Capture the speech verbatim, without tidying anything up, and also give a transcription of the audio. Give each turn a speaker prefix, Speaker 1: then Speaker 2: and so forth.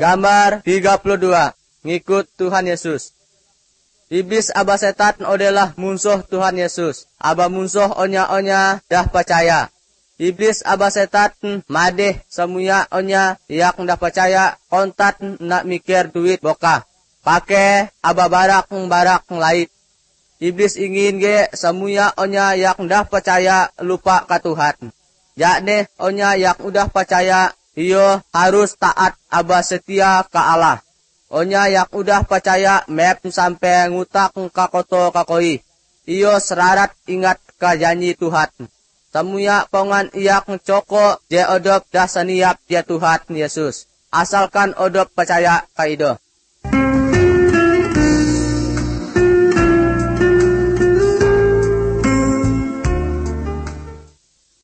Speaker 1: Gambar tiga puluh dua. Ngikut Tuhan Yesus. Iblis aba setan adalah musuh Tuhan Yesus. Aba musuh onya-onya dah percaya. Iblis aba setan madeh semuanya onya yak dah percaya kontat nak mikir duit bokah. Pakai aba barak-barak lain. Iblis ingin ge semuanya onya yak dah percaya lupa ka Tuhan. Yakni onya yak udah percaya iyo harus taat aba setia ka Allah. Onya yak udah percaya mep sampai ngutak ka koto kakoi. Iyo serarat ingat ka janji Tuhan. Semuanya pongan iyak coko je odop dah seniap dia Tuhan Yesus. Asalkan odop percaya ka ido.